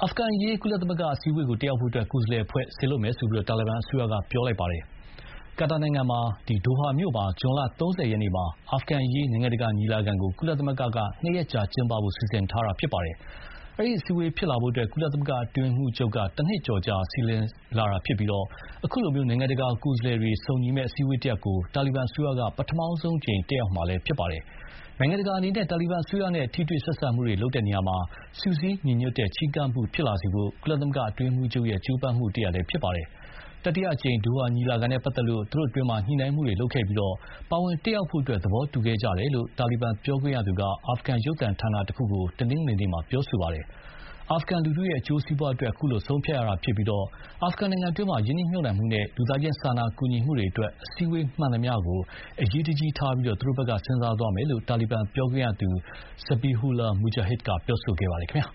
အာဖဂန်ရေးကုလသမဂ္ဂအစည်းအဝေးကိုတက်ရောက်ဖို့ကိုယ်စားလှယ်အဖွဲ့စေလွှတ်မယ်လို့တာလီဘန်အစိုးရကပြောလိုက်ပါတယ်။ကာတာနိုင်ငံမှာဒိုဟာမြို့မှာဇွန်လ30 ရက်နေ့မှာအာဖဂန်ရေးနိုင်ငံတကာညီလာခံကိုကုလသမဂ္ဂက2 ရက်ကြာကျင်းပဖို့စီစဉ်ထားတာဖြစ်ပါတယ်။အဲဒီအစည်းအဝေးဖြစ်လာဖို့ကုလသမဂ္ဂအတွင်းရေးမှူးချုပ်ကတနှစ်ကျော်ကြာစီစဉ်လာတာဖြစ်ပြီးအခုလိုနိုင်ငံတကာကိုယ်စားလှယ်တွေစုံညီမယ့်အစည်းအဝေးတရပ်ကိုတာလီဘန်အစိုးရကပထမဆုံးအကြိမ်တက်ရောက်မှာလည်းဖြစ်ပါတယ်။နိုင်ငံတကာအနေနဲ့တာလီဘန်အစိုးရနဲ့ထိတွေ့ဆက်ဆံမှုတွေလုပ်တဲ့နေရာမှာစုစည်းညီညွတ်တဲ့ချဉ်းကပ်မှုဖြစ်လာစေဖို့ကုလသမဂ္ဂအတွင်းရေးမှူးချုပ်ရဲ့ကြိုးပမ်းမှုတရပ်လည်းဖြစ်ပါတယ်။တတိယအကြိမ်ဒိုဟာညီလာခံနဲ့ပတ်သက်လို့သူတို့အတွင်းညှိနှိုင်းမှုတွေလုပ်ခဲ့ပြီးပါဝင်တက်ရောက်ဖို့သဘောတူခဲ့ကြတယ်လို့တာလီဘန်ပြောခွင့်ရသူကအာဖဂန်ရုပ်သံဌာနတခုကိုတနင်္ဂနွေနေ့မှာပြောဆိုပါတယ်။အာဖဂန်လူထုရဲ့အကျိုးစီးပွားအတွက်အခုလိုဆုံးဖြတ်ရတာဖြစ်ပြီးအာဖဂန်နိုင်ငံအတွင်းရင်းနှီးမြှုပ်နှံမှုနဲ့လူသားချင်းစာနာကူညီမှုတွေအတွက်အစည်းအဝေးမှန်သမျှကိုအရေးတကြီးထားပြီးသူတို့ဘက်ကစဉ်းစားသွားမယ်လို့တာလီဘန်ပြောခွင့်ရသူ Zabihullah Mujahid ကပြောဆိုခဲ့ပါတယ်ခင်ဗျာ